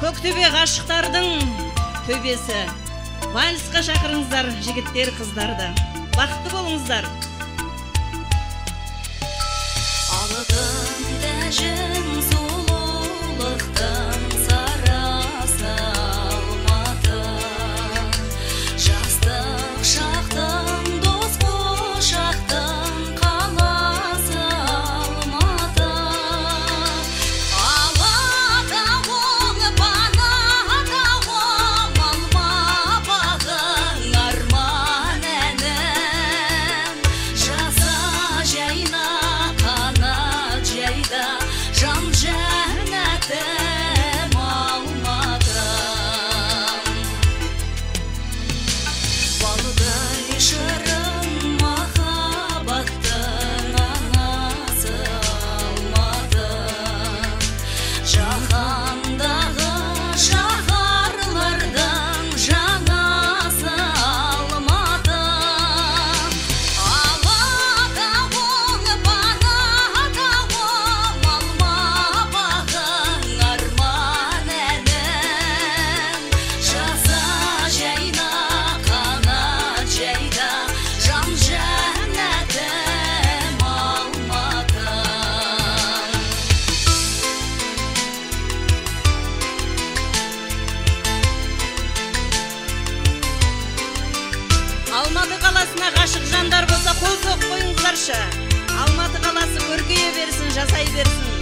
Көктөбе ғашықтардың төбесі. Вальсқа шақырыңыздар жігіттер, қыздарды. Бақытты болыңыздар. Алытын тәжін сұлулықтың сарасы алматы. Жастық шақтың дос қошақтың қаласы алматы. Алатауың Банатауым алма бағың арман әнім. Жаса жайна қанат жайда жан жәннәтім алматым. Балдай шырын махаббаттың анасы алматы. Жаһандағы шаһарлардың жаңасы алматы. Алатауың Банатауым алма бағың арман әнім. Жаса жайна қанат жайда жан жәннәтім алматым. Алматы қаласына ғашық жандар болса, қол соғып қойыңыздаршы. Алматы қаласы көркейе берсін, жасай берсін.